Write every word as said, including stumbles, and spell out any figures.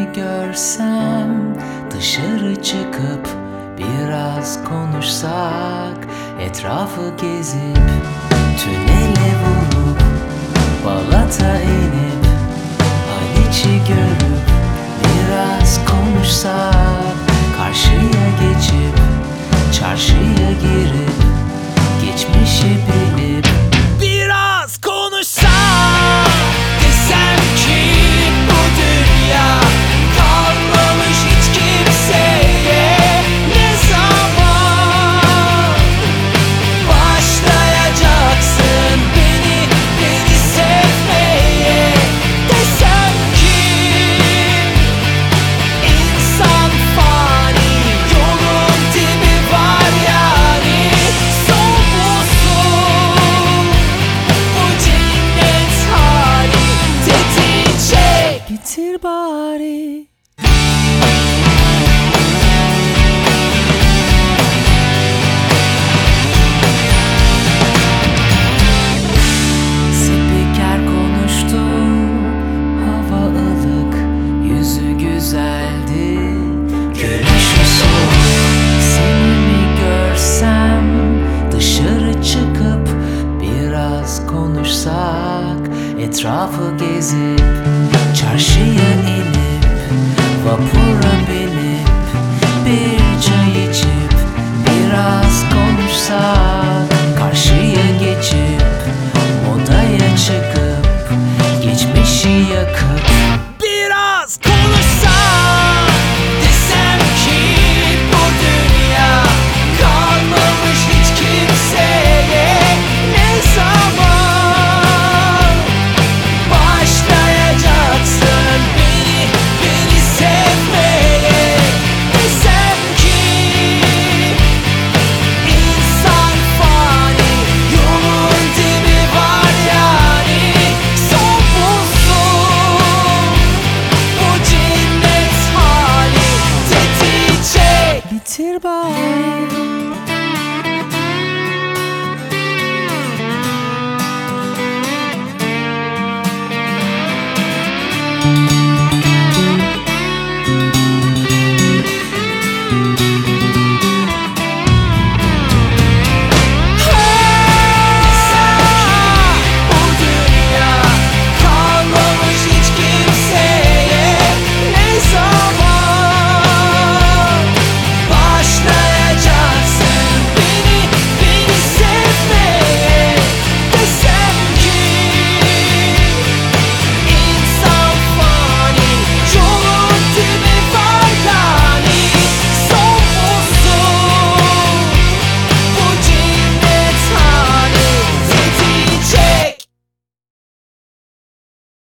mi görsem, dışarı çıkıp biraz konuşsak, etrafı gezip tünele vurup Balat'a inip Haliç'i görüp biraz konuşsak, karşıya geçip çarşıya girip geçmişi bilip biraz konuşsak, desem ki bu dünya kalmamış hiç kimseye. Ne zaman başlayacaksın beni, beni sevmeye? Desem ki insan fani, yolun dibi var yani. Son bulsun bu cennet hali dediğince, bitir bari. Spiker konuştu, hava ılık, yüzü güzeldi, görüşü soğuk. Seni mi görsem, dışarı çıkıp biraz konuşsak, etrafı gezip çarşıya inip vapura binip bir çay içip biraz konuşsak, karşıya geçip odaya çıkıp geçmişi yakıp biraz konuşsak, desem ki bu dünya kalmamış hiç kimseye. Ne zaman başlayacaksın beni, beni sevmeye? Desem ki insan fani, yolun dibi var yani. Son bulsun bu cennet hali dediğince, bitir bari.